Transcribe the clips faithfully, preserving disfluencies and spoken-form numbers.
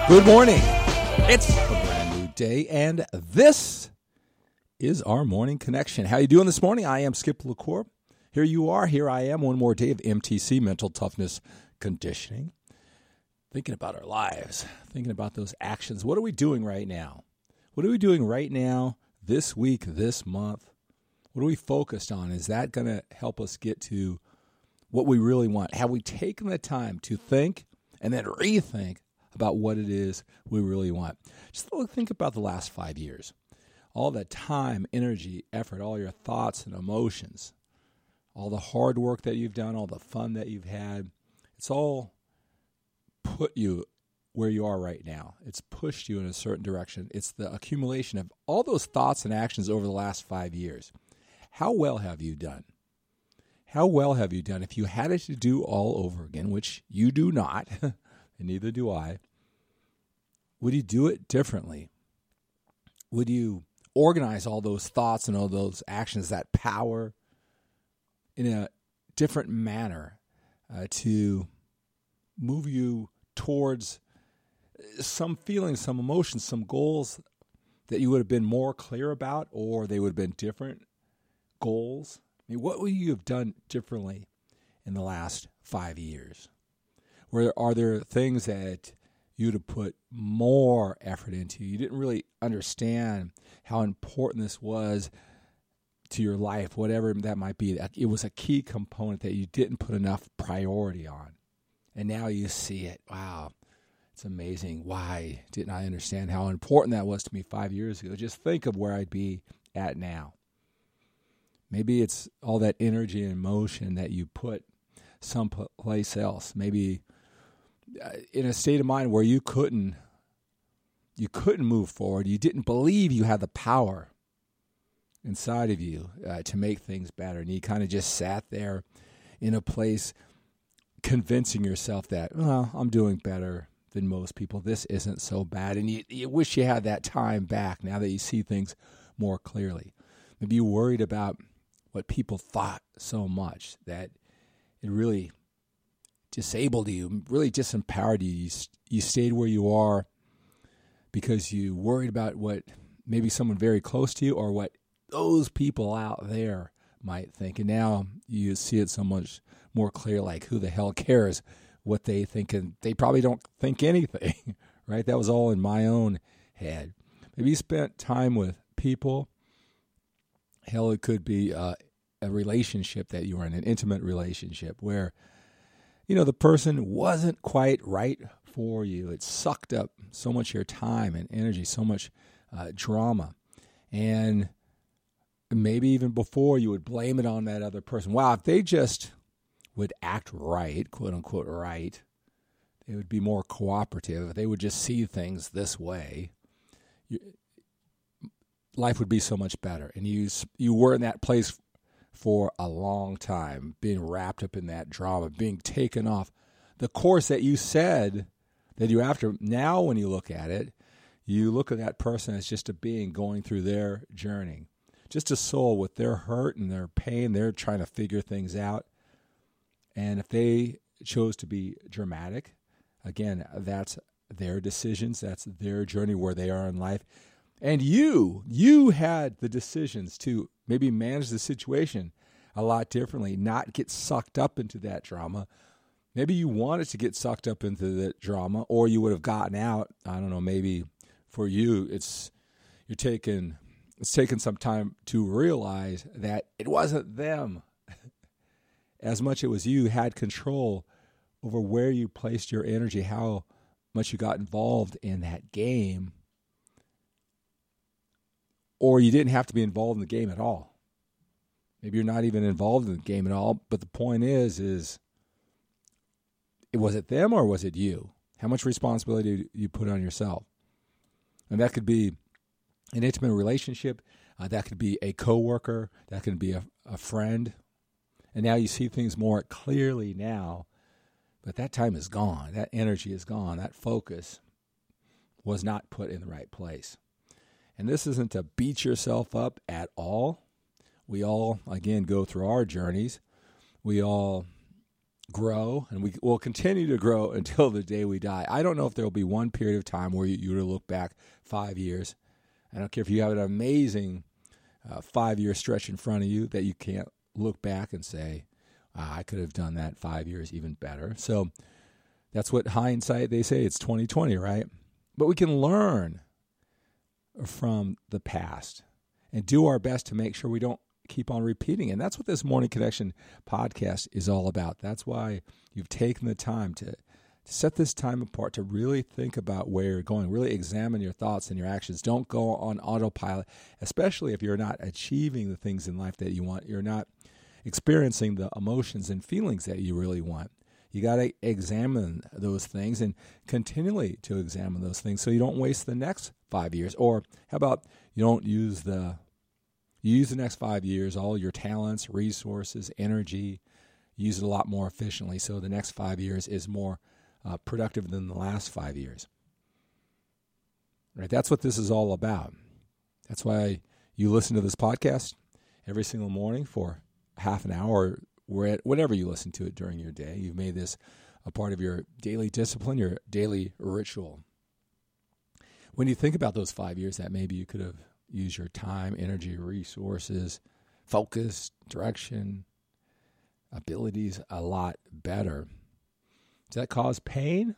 Good morning. It's a brand new day, and this is our morning connection. How you doing this morning? I am Skip LaCour. Here you are. Here I am. One more day of M T C, mental toughness conditioning. Thinking about our lives, thinking about those actions. What are we doing right now? What are we doing right now, this week, this month? What are we focused on? Is that going to help us get to what we really want? Have we taken the time to think and then rethink about what it is we really want? Just think about the last five years. All the time, energy, effort, all your thoughts and emotions, all the hard work that you've done, all the fun that you've had, it's all put you where you are right now. It's pushed you in a certain direction. It's the accumulation of all those thoughts and actions over the last five years. How well have you done? How well have you done? If you had it to do all over again, which you do not, and neither do I, would you do it differently? Would you organize all those thoughts and all those actions, that power, in a different manner uh, to move you towards some feelings, some emotions, some goals that you would have been more clear about, or they would have been different goals? I mean, what would you have done differently in the last five years? Were, are there things that you'd have put more effort into? You didn't really understand how important this was to your life, whatever that might be. It was a key component that you didn't put enough priority on. And now you see it. Wow, it's amazing. Why didn't I understand how important that was to me five years ago? Just think of where I'd be at now. Maybe it's all that energy and emotion that you put someplace else. Maybe in a state of mind where you couldn't, you couldn't move forward. You didn't believe you had the power inside of you uh, to make things better. And you kind of just sat there in a place convincing yourself that, well, I'm doing better than most people. This isn't so bad. And you, you wish you had that time back now that you see things more clearly. Maybe you worried about what people thought so much that it really disabled you, really disempowered you. You, you stayed where you are because you worried about what maybe someone very close to you or what those people out there might think. And now you see it so much more clear, like who the hell cares what they think, and they probably don't think anything, right? That was all in my own head. Maybe you spent time with people. Hell, it could be uh, a relationship that you were in, an intimate relationship where, you know, the person wasn't quite right for you. It sucked up so much of your time and energy, so much uh, drama. And maybe even before you would blame it on that other person. Wow, if they just would act right, quote unquote right, they would be more cooperative. They would just see things this way. You, life would be so much better. And you you were in that place for a long time, being wrapped up in that drama, being taken off the course that you said that you after. Now when you look at it, you look at that person as just a being going through their journey, just a soul with their hurt and their pain. They're trying to figure things out. And if they chose to be dramatic, again, that's their decisions. That's their journey where they are in life. And you, you had the decisions to maybe manage the situation a lot differently, not get sucked up into that drama. Maybe you wanted to get sucked up into the drama, or you would have gotten out. I don't know, maybe for you, it's you're taking it's taken some time to realize that it wasn't them. As much it was you had control over where you placed your energy, how much you got involved in that game. Or you didn't have to be involved in the game at all. Maybe you're not even involved in the game at all. But the point is, is was it them or was it you? How much responsibility do you put on yourself? And that could be an intimate relationship. Uh, that could be a coworker. That could be a, a friend. And now you see things more clearly now. But that time is gone. That energy is gone. That focus was not put in the right place. And this isn't to beat yourself up at all. We all, again, go through our journeys. We all grow, and we will continue to grow until the day we die. I don't know if there will be one period of time where you, you were to look back five years. I don't care if you have an amazing uh, five-year stretch in front of you that you can't look back and say, ah, I could have done that five years even better. So that's what hindsight, they say, it's twenty twenty, right? But we can learn from the past and do our best to make sure we don't keep on repeating. And that's what this Morning Connection podcast is all about. That's why you've taken the time to, to set this time apart to really think about where you're going, really examine your thoughts and your actions. Don't go on autopilot, especially if you're not achieving the things in life that you want. You're not experiencing the emotions and feelings that you really want. You got to examine those things and continually to examine those things so you don't waste the next five years. Or how about you don't use the You use the next five years, all your talents, resources, energy, use it a lot more efficiently so the next five years is more uh, productive than the last five years. Right? That's what this is all about. That's why you listen to this podcast every single morning for half an hour, or whatever you listen to it during your day. You've made this a part of your daily discipline, your daily ritual. When you think about those five years that maybe you could have use your time, energy, resources, focus, direction, abilities a lot better. Does that cause pain?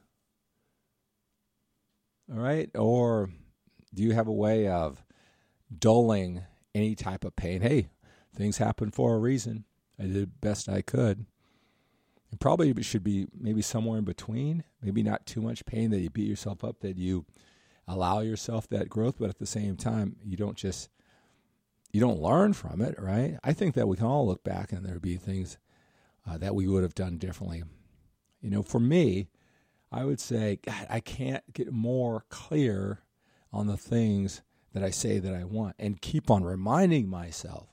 All right? Or do you have a way of dulling any type of pain? Hey, things happen for a reason. I did the best I could. It probably should be maybe somewhere in between, maybe not too much pain that you beat yourself up, that you allow yourself that growth, but at the same time, you don't just, you don't learn from it, right? I think that we can all look back and there'd be things uh, that we would have done differently. You know, for me, I would say, God, I can't get more clear on the things that I say that I want and keep on reminding myself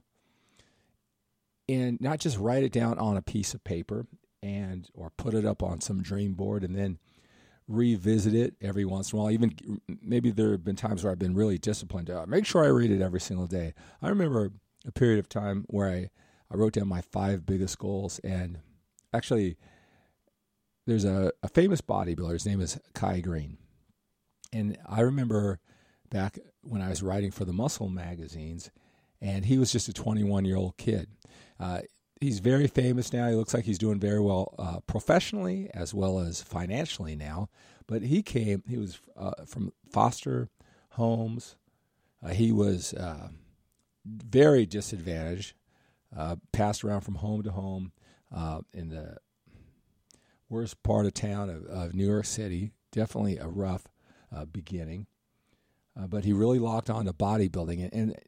and not just write it down on a piece of paper and or put it up on some dream board and then revisit it every once in a while. Even maybe there have been times where I've been really disciplined to make sure I read it every single day. I remember a period of time where I, I wrote down my five biggest goals, and actually there's a, a famous bodybuilder. His name is Kai Green. And I remember back when I was writing for the Muscle magazines, and he was just a twenty-one-year-old kid. Uh, He's very famous now. He looks like he's doing very well uh, professionally as well as financially now. But he came, he was uh, from foster homes. Uh, he was uh, very disadvantaged, uh, passed around from home to home uh, in the worst part of town of, of New York City. Definitely a rough uh, beginning. Uh, but he really locked on to bodybuilding. And, and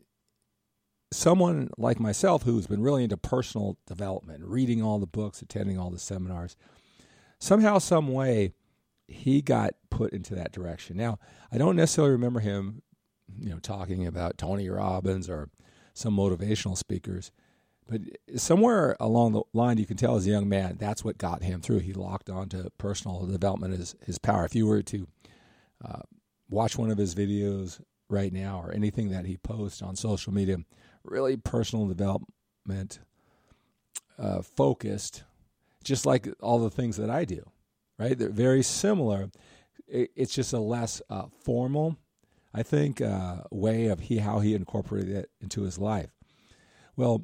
someone like myself who's been really into personal development, reading all the books, attending all the seminars, somehow, some way, he got put into that direction. Now, I don't necessarily remember him, you know, talking about Tony Robbins or some motivational speakers, but somewhere along the line, you can tell as a young man, that's what got him through. He locked on to personal development as his power. If you were to uh, watch one of his videos right now or anything that he posts on social media, really personal development uh, focused, just like all the things that I do, right? They're very similar. It's just a less uh, formal, I think, uh, way of he how he incorporated it into his life. Well,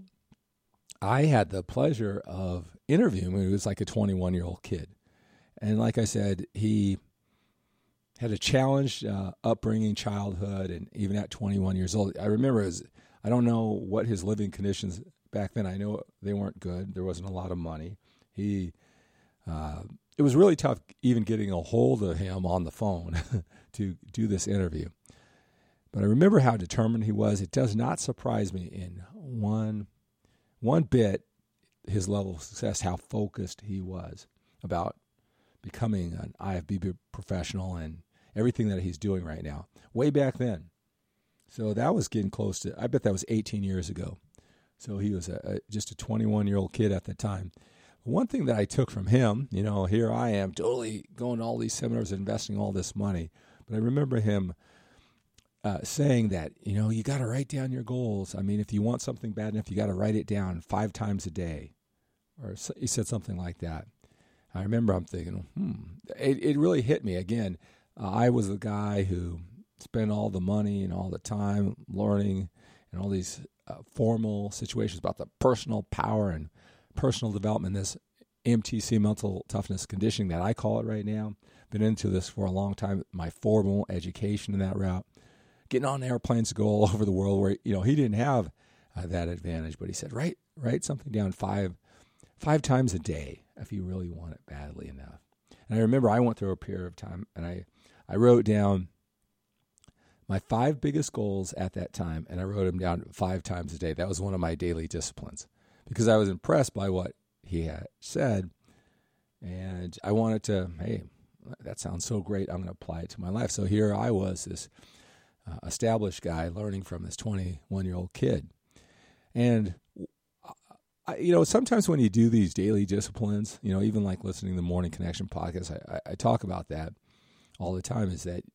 I had the pleasure of interviewing him. He was like a twenty-one-year-old kid. And like I said, he had a challenged uh, upbringing, childhood, and even at twenty-one years old. I remember, his, I don't know what his living conditions back then. I know they weren't good. There wasn't a lot of money. He, uh, it was really tough even getting a hold of him on the phone to do this interview. But I remember how determined he was. It does not surprise me in one one bit his level of success, how focused he was about becoming an I F B B professional and everything that he's doing right now, way back then. So that was getting close to, I bet that was eighteen years ago. So he was a, a, just a twenty-one-year-old kid at the time. One thing that I took from him, you know, here I am totally going to all these seminars, investing all this money. But I remember him uh, saying that, you know, you got to write down your goals. I mean, if you want something bad enough, you got to write it down five times a day. Or he said something like that. I remember I'm thinking, hmm, it, it really hit me. Again, uh, I was the guy who spent all the money and all the time learning and all these uh, formal situations about the personal power and personal development, this M T C, mental toughness conditioning that I call it right now. Been into this for a long time, my formal education in that route. Getting on airplanes to go all over the world where, you know, he didn't have uh, that advantage, but he said, write, write something down five five times a day if you really want it badly enough. And I remember I went through a period of time and I, I wrote down my five biggest goals at that time, and I wrote them down five times a day. That was one of my daily disciplines because I was impressed by what he had said, and I wanted to, hey, that sounds so great, I'm going to apply it to my life. So here I was, this uh, established guy learning from this twenty-one-year-old kid. And I, you know, sometimes when you do these daily disciplines, you know, even like listening to the Morning Connection podcast, I, I, I talk about that all the time, is that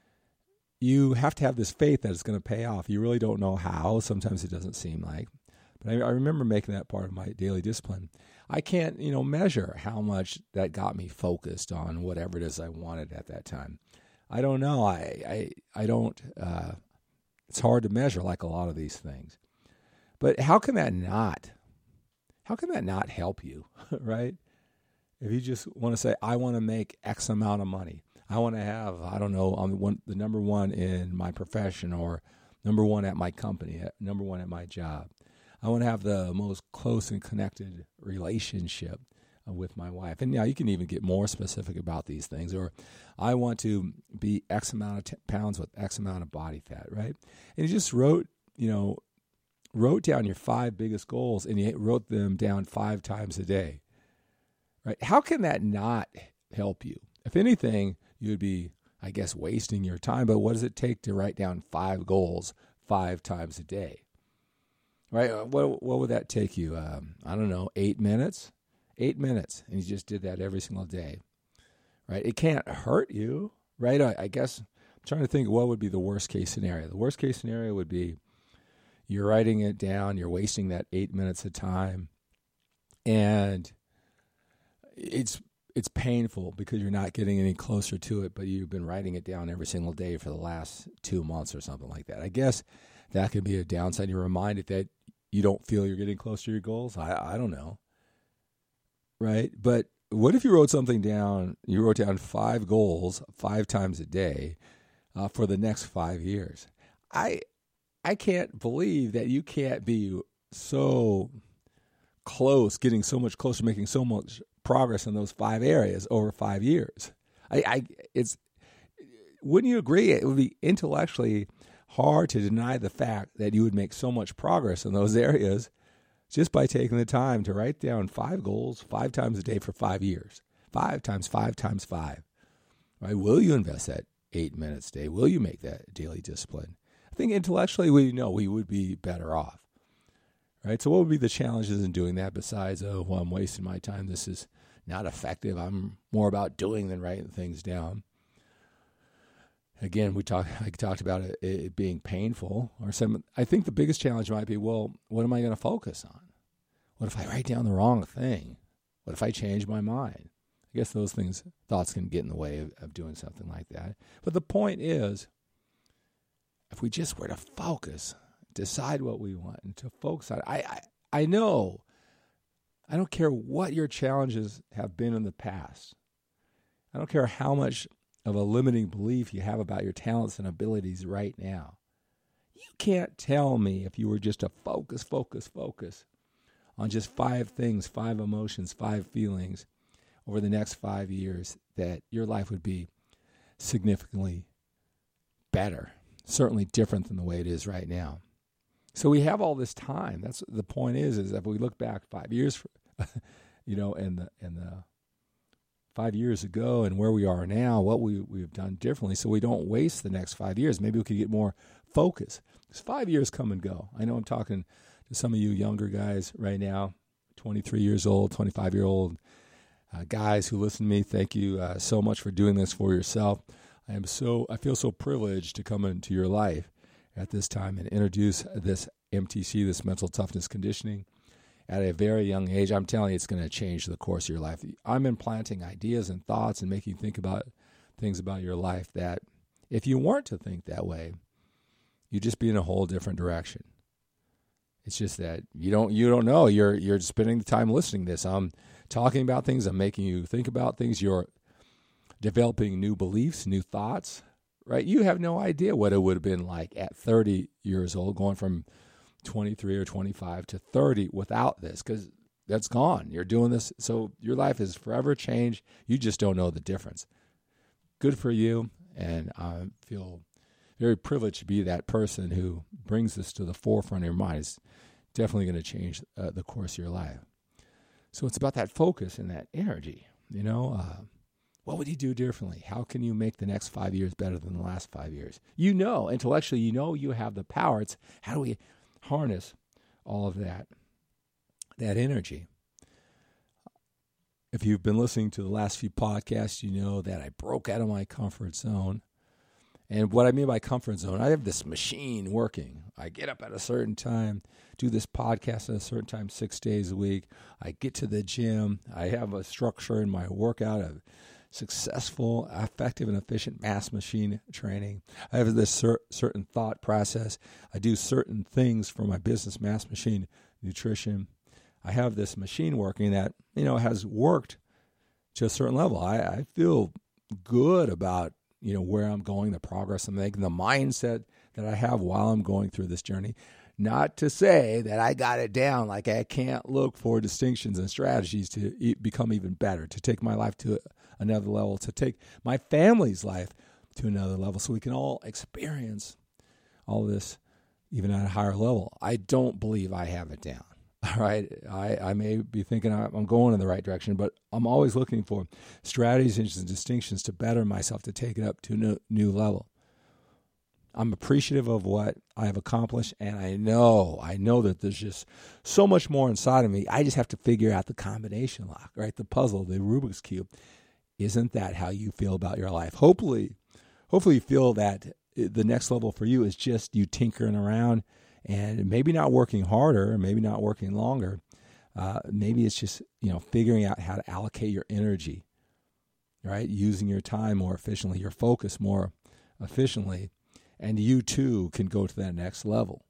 you have to have this faith that it's going to pay off. You really don't know how. Sometimes it doesn't seem like. But I, I remember making that part of my daily discipline. I can't, you know, measure how much that got me focused on whatever it is I wanted at that time. I don't know. I, I, I don't, uh, it's hard to measure like a lot of these things. But how can that not, how can that not help you, right? If you just want to say, I want to make X amount of money. I want to have, I don't know, I'm one, the number one in my profession, or number one at my company, number one at my job. I want to have the most close and connected relationship uh, with my wife. And now you can even get more specific about these things. Or I want to be X amount of t- pounds with X amount of body fat, right? And you just wrote, you know, wrote down your five biggest goals, and you wrote them down five times a day, right? How can that not help you? If anything, you would be, I guess, wasting your time. But what does it take to write down five goals five times a day? Right? What what would that take you? Um, I don't know, eight minutes? Eight minutes. And you just did that every single day. Right? It can't hurt you. Right? I, I guess I'm trying to think what would be the worst case scenario. The worst case scenario would be you're writing it down, you're wasting that eight minutes of time, and it's it's painful because you're not getting any closer to it, but you've been writing it down every single day for the last two months or something like that. I guess that could be a downside. You're reminded that you don't feel you're getting close to your goals. I, I don't know. Right? But what if you wrote something down, you wrote down five goals five times a day uh, for the next five years? I I can't believe that you can't be so close, getting so much closer, making so much progress in those five areas over five years. I, I it's wouldn't you agree? It would be intellectually hard to deny the fact that you would make so much progress in those areas just by taking the time to write down five goals five times a day for five years. Five times five times five. Right? Will you invest that eight minutes a day? Will you make that daily discipline? I think intellectually we know we would be better off. Right? So what would be the challenges in doing that besides, oh, well, I'm wasting my time. This is not effective. I'm more about doing than writing things down. Again, we talk, I talked about it, it being painful. Or some. I think the biggest challenge might be, well, what am I going to focus on? What if I write down the wrong thing? What if I change my mind? I guess those things, thoughts can get in the way of, of doing something like that. But the point is, if we just were to focus, decide what we want, and to focus on it. I, I, I know, I don't care what your challenges have been in the past. I don't care how much of a limiting belief you have about your talents and abilities right now. You can't tell me if you were just to focus, focus, focus on just five things, five emotions, five feelings over the next five years that your life would be significantly better, certainly different than the way it is right now. So we have all this time. That's the point is, is if we look back five years, you know, and the, and the, five years ago and where we are now, what we, we've done differently so we don't waste the next five years. Maybe we could get more focus. Because five years come and go. I know I'm talking to some of you younger guys right now, twenty-three years old, twenty-five-year-old uh, guys who listen to me. Thank you uh, so much for doing this for yourself. I am so I feel so privileged to come into your life at this time and introduce this M T C, this mental toughness conditioning. at a very young age, I'm telling you, it's going to change the course of your life. I'm implanting ideas and thoughts and making you think about things about your life that if you weren't to think that way, you'd just be in a whole different direction. It's just that you don't you don't know. You're you're spending the time listening to this. I'm talking about things. I'm making you think about things. You're developing new beliefs, new thoughts, right? You have no idea what it would have been like at thirty years old, going from twenty-three or twenty-five to thirty without this, because that's gone. You're doing this, so your life is forever changed. You just don't know the difference. Good for you, and I feel very privileged to be that person who brings this to the forefront of your mind. It's definitely going to change uh, the course of your life. So it's about that focus and that energy. You know, uh, what would you do differently? How can you make the next five years better than the last five years? You know, intellectually, you know you have the power. It's how do we harness all of that, that energy? If you've been listening to the last few podcasts, you know that I broke out of my comfort zone. And what I mean by comfort zone, I have this machine working. I get up at a certain time, do this podcast at a certain time, six days a week. I get to the gym. I have a structure in my workout of successful, effective, and efficient mass machine training. I have this cer- certain thought process. I do certain things for my business, Mass Machine Nutrition. I have this machine working that, you know, has worked to a certain level. I, I feel good about, you know, where I'm going, the progress I'm making, the mindset that I have while I'm going through this journey. Not to say that I got it down, like I can't look for distinctions and strategies to e- become even better, to take my life to another level, to take my family's life to another level, so we can all experience all this even at a higher level. I don't believe I have it down. All right, I, I may be thinking I'm going in the right direction, but I'm always looking for strategies and distinctions to better myself, to take it up to a new, new level. I'm appreciative of what I have accomplished, and I know, I know that there's just so much more inside of me. I just have to figure out the combination lock, right? The puzzle, the Rubik's Cube. Isn't that how you feel about your life? Hopefully, hopefully you feel that the next level for you is just you tinkering around and maybe not working harder, maybe not working longer. Uh, maybe it's just, you know, figuring out how to allocate your energy, right? Using your time more efficiently, your focus more efficiently, and you too can go to that next level.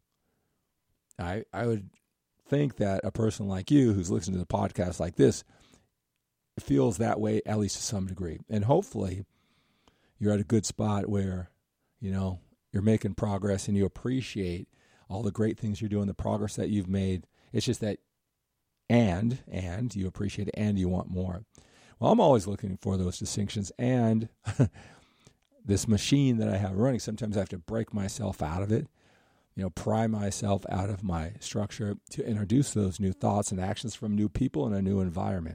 I I would think that a person like you who's listening to the podcast like this feels that way, at least to some degree. And hopefully you're at a good spot where, you know, you're making progress and you appreciate all the great things you're doing, the progress that you've made. It's just that, and, and you appreciate it and you want more. Well, I'm always looking for those distinctions, and this machine that I have running, sometimes I have to break myself out of it, you know, pry myself out of my structure to introduce those new thoughts and actions from new people in a new environment.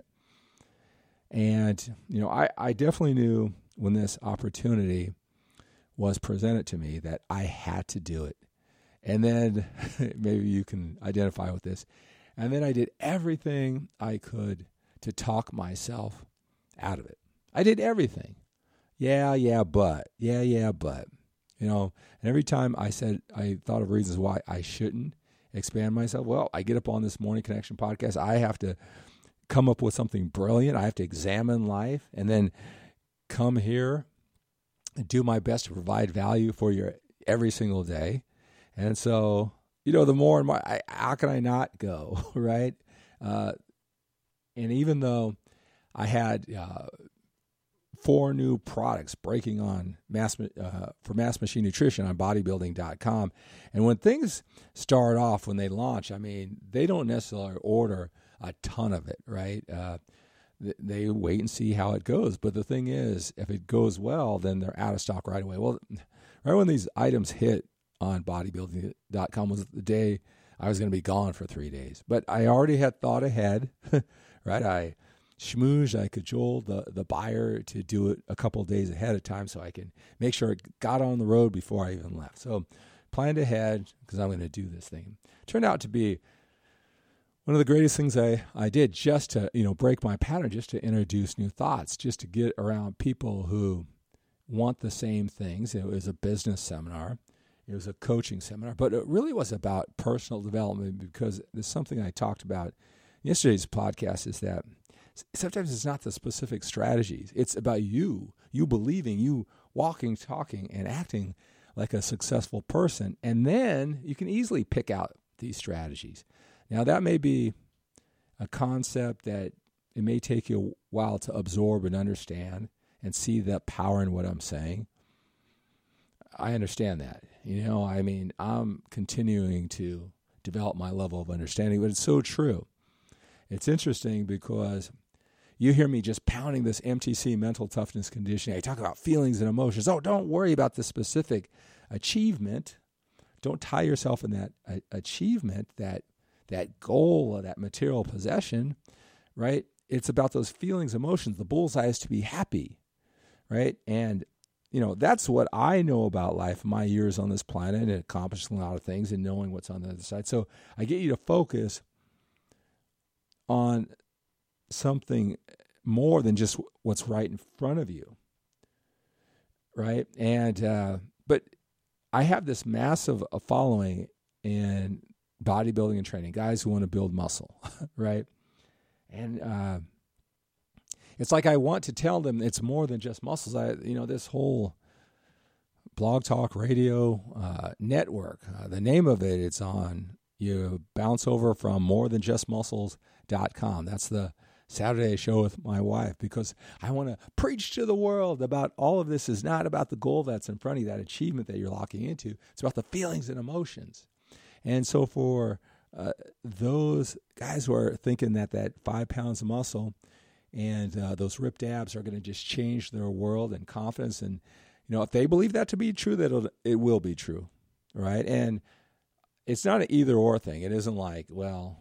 And, you know, I, I definitely knew when this opportunity was presented to me that I had to do it. And then maybe you can identify with this. And then I did everything I could to talk myself out of it. I did everything. Yeah, yeah, but. Yeah, yeah, but. You know, and every time I said, I thought of reasons why I shouldn't expand myself. Well, I get up on this Morning Connection podcast. I have to come up with something brilliant. I have to examine life and then come here and do my best to provide value for you every single day. And so, you know, the more and more, I, how can I not go, right? Uh, and even though I had uh, four new products breaking on mass uh, for Mass Machine Nutrition on bodybuilding dot com, and when things start off, when they launch, I mean, they don't necessarily order a ton of it, right? Uh, they wait and see how it goes. But the thing is, if it goes well, then they're out of stock right away. Well, right when these items hit on bodybuilding dot com was the day I was going to be gone for three days. But I already had thought ahead, right? I schmoozed, I cajoled the, the buyer to do it a couple of days ahead of time so I can make sure it got on the road before I even left. So planned ahead because I'm going to do this thing. Turned out to be one of the greatest things I, I did, just to, you know, break my pattern, just to introduce new thoughts, just to get around people who want the same things. It was a business seminar. It was a coaching seminar, but it really was about personal development, because there's something I talked about in yesterday's podcast, is that sometimes it's not the specific strategies. It's about you, you believing, you walking, talking, and acting like a successful person. And then you can easily pick out these strategies. Now, that may be a concept that it may take you a while to absorb and understand and see the power in what I'm saying. I understand that. You know, I mean, I'm continuing to develop my level of understanding, but it's so true. It's interesting because you hear me just pounding this M T C, mental toughness conditioning. I talk about feelings and emotions. Oh, don't worry about the specific achievement. Don't tie yourself in that uh, achievement, that that goal, or that material possession, right? It's about those feelings, emotions. The bullseye is to be happy, right? And you know, that's what I know about life, my years on this planet, and accomplishing a lot of things and knowing what's on the other side. So I get you to focus on something more than just what's right in front of you, right? And uh, but I have this massive following in bodybuilding and training, guys who want to build muscle, right? And uh, it's like I want to tell them it's more than just muscles. I, you know, this whole Blog Talk Radio uh, network, uh, the name of it, it's on. You bounce over from more than just muscles dot com. That's the Saturday show with my wife, because I want to preach to the world about all of this is not about the goal that's in front of you, that achievement that you're locking into. It's about the feelings and emotions. And so for uh, those guys who are thinking that that five pounds of muscle and uh, those ripped abs are going to just change their world and confidence, and you know, if they believe that to be true, that it will be true, right? And it's not an either or thing. It isn't like, well,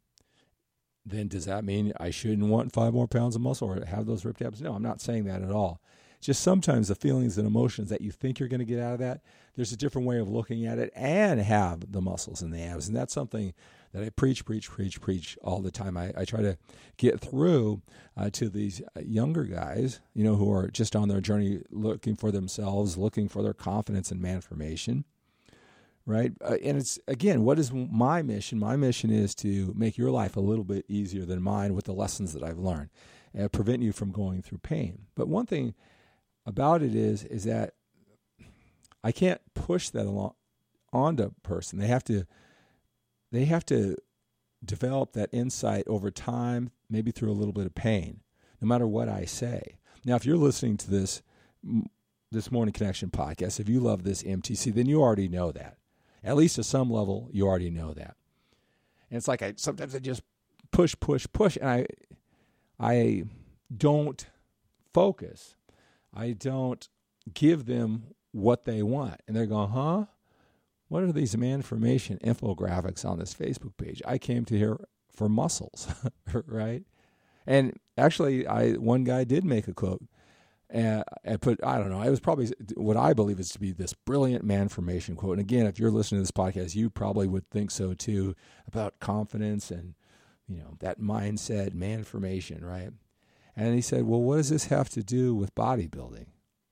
then does that mean I shouldn't want five more pounds of muscle or have those ripped abs? No, I'm not saying that at all. Just sometimes the feelings and emotions that you think you're going to get out of that, there's a different way of looking at it and have the muscles and the abs. And that's something that I preach, preach, preach, preach all the time. I, I try to get through uh, to these younger guys, you know, who are just on their journey looking for themselves, looking for their confidence and man-formation, right? Uh, and it's, again, what is my mission? My mission is to make your life a little bit easier than mine with the lessons that I've learned and prevent you from going through pain. But one thing about it is, is that I can't push that along onto a person. They have to, they have to develop that insight over time, maybe through a little bit of pain, no matter what I say. Now, if you're listening to this, this Morning Connection podcast, if you love this M T C, then you already know that. At least to some level, you already know that. And it's like I sometimes I just push, push, push, and I, I don't focus. I don't give them what they want. And they're going, huh? What are these man-formation infographics on this Facebook page? I came to here for muscles, right? And actually, I one guy did make a quote. And I put, I don't know, it was probably what I believe is to be this brilliant man-formation quote. And again, if you're listening to this podcast, you probably would think so too, about confidence and, you know, that mindset, man-formation, right? And he said, well, what does this have to do with bodybuilding?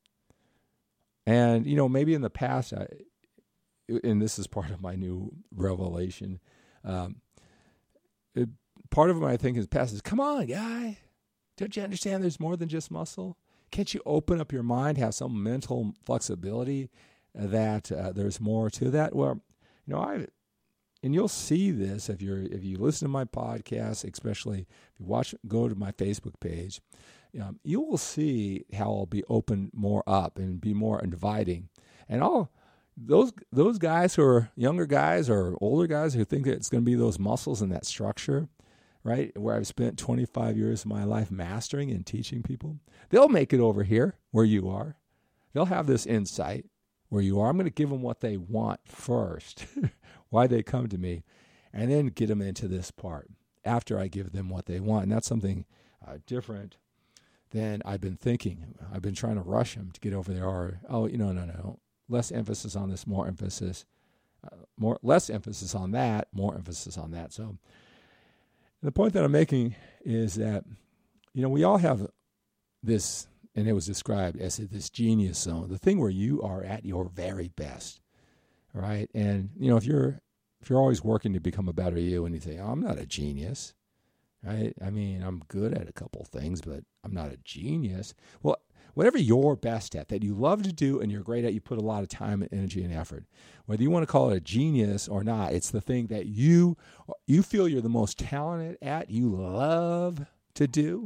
And, you know, maybe in the past, I, and this is part of my new revelation, um, it, part of what I think is past is, come on, guy, don't you understand there's more than just muscle? Can't you open up your mind, have some mental flexibility that uh, there's more to that? Well, you know, I, and you'll see this if you're if you listen to my podcast, especially if you watch, go to my Facebook page, um, you will see how I'll be open more up and be more inviting. And all those those guys who are younger guys or older guys who think that it's going to be those muscles and that structure, right, where I've spent twenty-five years of my life mastering and teaching people, they'll make it over here where you are. They'll have this insight where you are. I'm going to give them what they want first, why they come to me, and then get them into this part after I give them what they want. And that's something uh, different than I've been thinking. I've been trying to rush them to get over there. Or, oh, you know, no, no, less emphasis on this, more emphasis, uh, more less emphasis on that, more emphasis on that. So the point that I'm making is that, you know, we all have this, and it was described as this genius zone, the thing where you are at your very best. right? And, you know, if you're if you're always working to become a better you and you think, oh, I'm not a genius, right? I mean, I'm good at a couple things, but I'm not a genius. Well, whatever you're best at, that you love to do and you're great at, you put a lot of time and energy and effort. Whether you want to call it a genius or not, it's the thing that you you feel you're the most talented at, you love to do,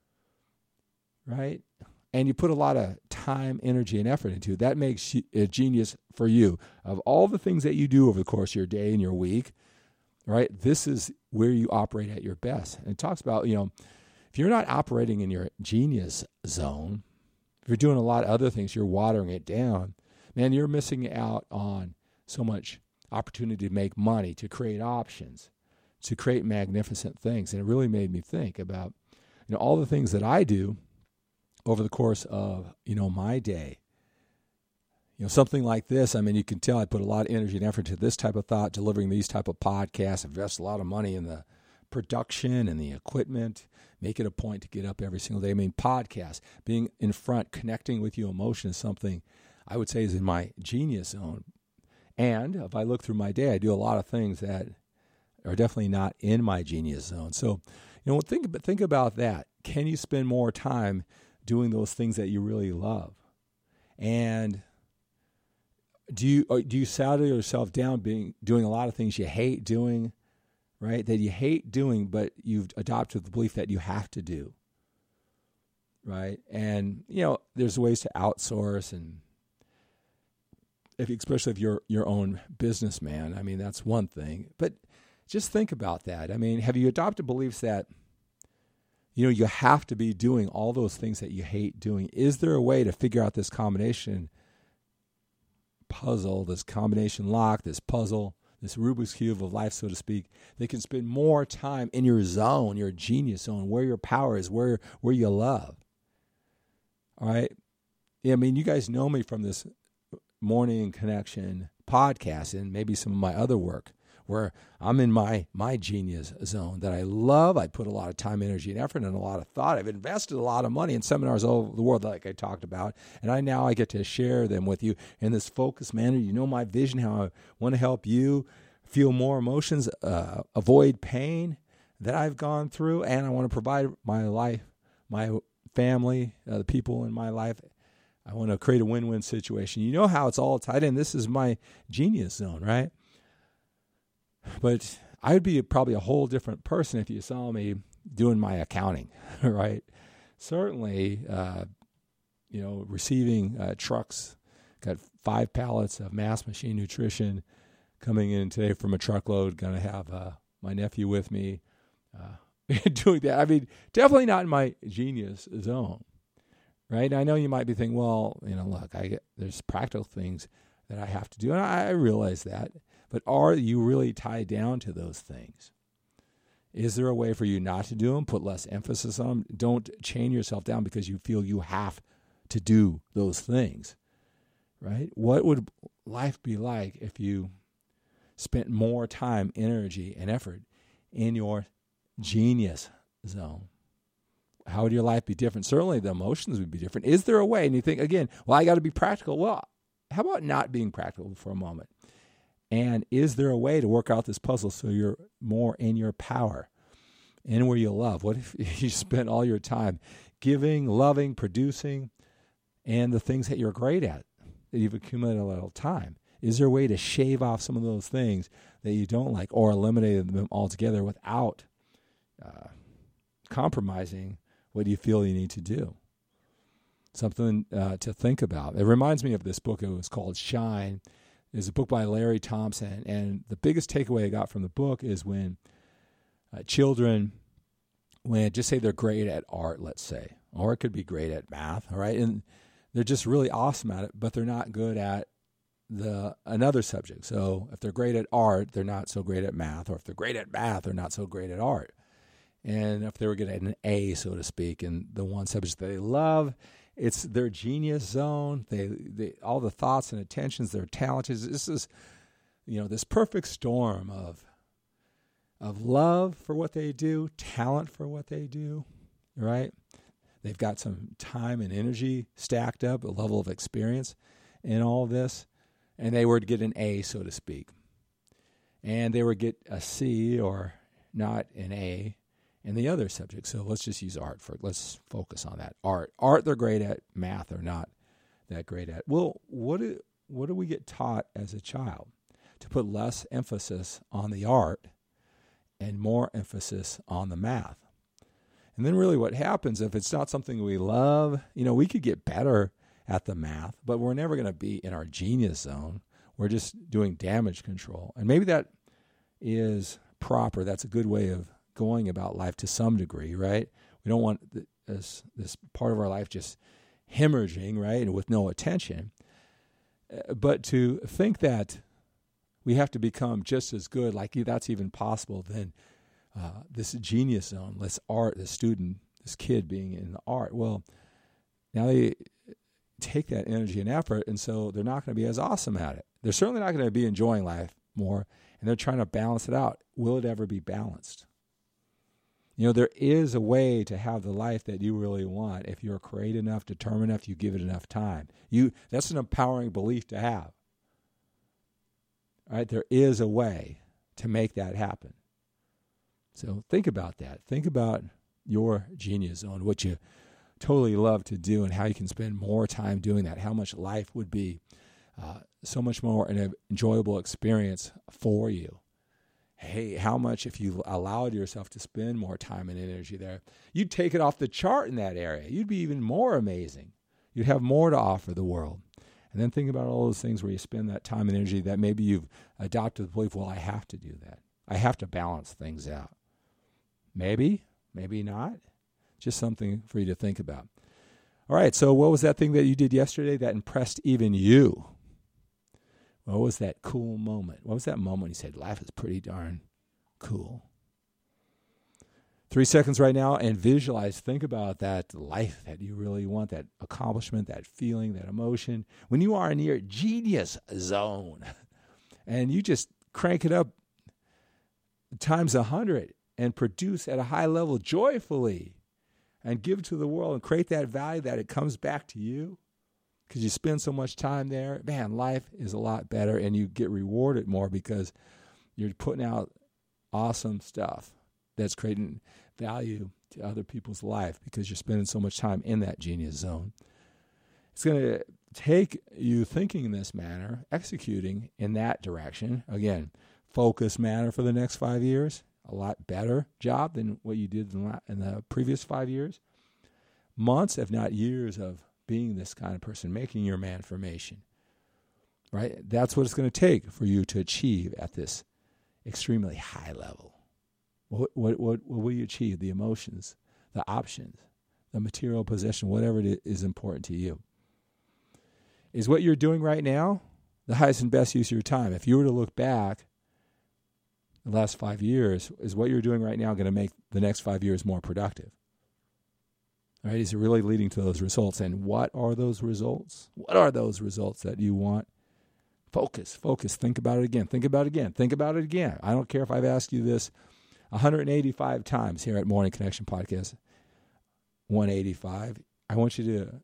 right? And you put a lot of time, energy, and effort into it. That makes you a genius for you. Of all the things that you do over the course of your day and your week, right, this is where you operate at your best. And it talks about, you know, if you're not operating in your genius zone, if you're doing a lot of other things, you're watering it down, man, you're missing out on so much opportunity to make money, to create options, to create magnificent things. And it really made me think about, you know, all the things that I do over the course of, you know, my day. You know, something like this, I mean, you can tell I put a lot of energy and effort to this type of thought, delivering these type of podcasts, invest a lot of money in the production and the equipment, make it a point to get up every single day. I mean, podcasts, being in front, connecting with you, emotion is something I would say is in my genius zone. And if I look through my day, I do a lot of things that are definitely not in my genius zone. So, you know, think, think about that. Can you spend more time doing those things that you really love? And do you do you saddle yourself down being doing a lot of things you hate doing, right? That you hate doing, but you've adopted the belief that you have to do, right? And, you know, there's ways to outsource, and if, especially if you're your own businessman, I mean, that's one thing. But just think about that. I mean, have you adopted beliefs that, you know, you have to be doing all those things that you hate doing? Is there a way to figure out this combination puzzle, this combination lock, this puzzle, this Rubik's Cube of life, so to speak, that can spend more time in your zone, your genius zone, where your power is, where where you love? All right? Yeah, I mean, you guys know me from this Morning Connection podcast and maybe some of my other work, where I'm in my my genius zone that I love. I put a lot of time, energy, and effort and a lot of thought. I've invested a lot of money in seminars all over the world, like I talked about, and I now I get to share them with you in this focused manner. You know my vision, how I want to help you feel more emotions, uh, avoid pain that I've gone through, and I want to provide my life, my family, uh, the people in my life. I want to create a win-win situation. You know how it's all tied in. This is my genius zone, right? But I'd be probably a whole different person if you saw me doing my accounting, right? Certainly, uh, you know, receiving uh, trucks, got five pallets of Mass Machine Nutrition coming in today from a truckload. Going to have uh, my nephew with me uh, doing that. I mean, definitely not in my genius zone, right? I know you might be thinking, well, you know, look, I get, there's practical things that I have to do, and I, I realize that. But are you really tied down to those things? Is there a way for you not to do them, put less emphasis on them? Don't chain yourself down because you feel you have to do those things, right? What would life be like if you spent more time, energy, and effort in your genius zone? How would your life be different? Certainly the emotions would be different. Is there a way? And you think, again, well, I got to be practical. Well, how about not being practical for a moment? And is there a way to work out this puzzle so you're more in your power and where you love? What if you spent all your time giving, loving, producing, and the things that you're great at, that you've accumulated a little time? Is there a way to shave off some of those things that you don't like or eliminate them altogether without uh, compromising what you feel you need to do? Something uh, to think about. It reminds me of this book. It was called Shine. It's a book by Larry Thompson, and the biggest takeaway I got from the book is when uh, children, when just say they're great at art, let's say, or it could be great at math, all right, and they're just really awesome at it, but they're not good at the another subject. So if they're great at art, they're not so great at math, or if they're great at math, they're not so great at art. And if they were good at an A, so to speak, in the one subject that they love, it's their genius zone. They, they, all the thoughts and attentions, their talents. This is, you know, this perfect storm of, of love for what they do, talent for what they do, right? They've got some time and energy stacked up, a level of experience in all this. and they were to get an A, so to speak, and they would get a C or not an A in the other subject. So let's just use art for, let's focus on that. Art. Art they're great at, math they're not that great at. Well, what do, what do we get taught as a child? To put less emphasis on the art and more emphasis on the math. And then really what happens if it's not something we love, you know, we could get better at the math, but we're never going to be in our genius zone. We're just doing damage control. And maybe that is proper. That's a good way of going about life to some degree, right? We don't want this, this part of our life just hemorrhaging, right, and with no attention. But to think that we have to become just as good, like that's even possible, then uh, this genius zone, this art, this student, this kid being in the art, well, now they take that energy and effort, and so they're not going to be as awesome at it. They're certainly not going to be enjoying life more, and they're trying to balance it out. Will it ever be balanced? You know, there is a way to have the life that you really want if you're creative enough, determined enough, you give it enough time. You that's an empowering belief to have. All right, there is a way to make that happen. So think about that. Think about your genius zone, what you totally love to do and how you can spend more time doing that, how much life would be uh, so much more an enjoyable experience for you. Hey, how much if you allowed yourself to spend more time and energy there, you'd take it off the chart in that area. You'd be even more amazing. You'd have more to offer the world. And then think about all those things where you spend that time and energy that maybe you've adopted the belief, well, I have to do that. I have to balance things out. Maybe, maybe not. Just something for you to think about. All right, so what was that thing that you did yesterday that impressed even you? What was that cool moment? What was that moment you said, life is pretty darn cool? Three seconds right now and visualize, think about that life that you really want, that accomplishment, that feeling, that emotion. When you are in your genius zone and you just crank it up times a hundred and produce at a high level joyfully and give to the world and create that value that it comes back to you because you spend so much time there, man, life is a lot better and you get rewarded more because you're putting out awesome stuff that's creating value to other people's life because you're spending so much time in that genius zone. It's going to take you thinking in this manner, executing in that direction. Again, focused manner for the next five years. A lot better job than what you did in the previous five years. Months, if not years, of being this kind of person, making your manformation. Right? That's what it's going to take for you to achieve at this extremely high level. What, what, what, what will you achieve? The emotions, the options, the material possession, whatever it is important to you. Is what you're doing right now the highest and best use of your time? If you were to look back the last five years, is what you're doing right now going to make the next five years more productive? All right, is it really leading to those results? And what are those results? What are those results that you want? Focus, focus. Think about it again. Think about it again. Think about it again. I don't care if I've asked you this one hundred eighty-five times here at Morning Connection Podcast. one eighty-five. I want you to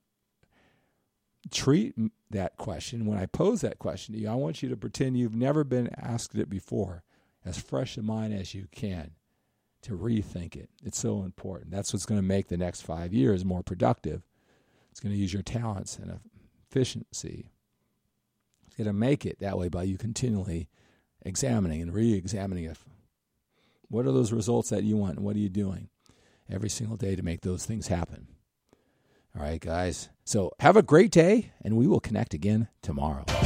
treat that question, when I pose that question to you, I want you to pretend you've never been asked it before, as fresh in mind as you can, to rethink it. It's so important. That's what's going to make the next five years more productive. It's going to use your talents and efficiency. It's going to make it that way by you continually examining and re-examining if what are those results that you want and what are you doing every single day to make those things happen. All right, guys. So have a great day, and we will connect again tomorrow.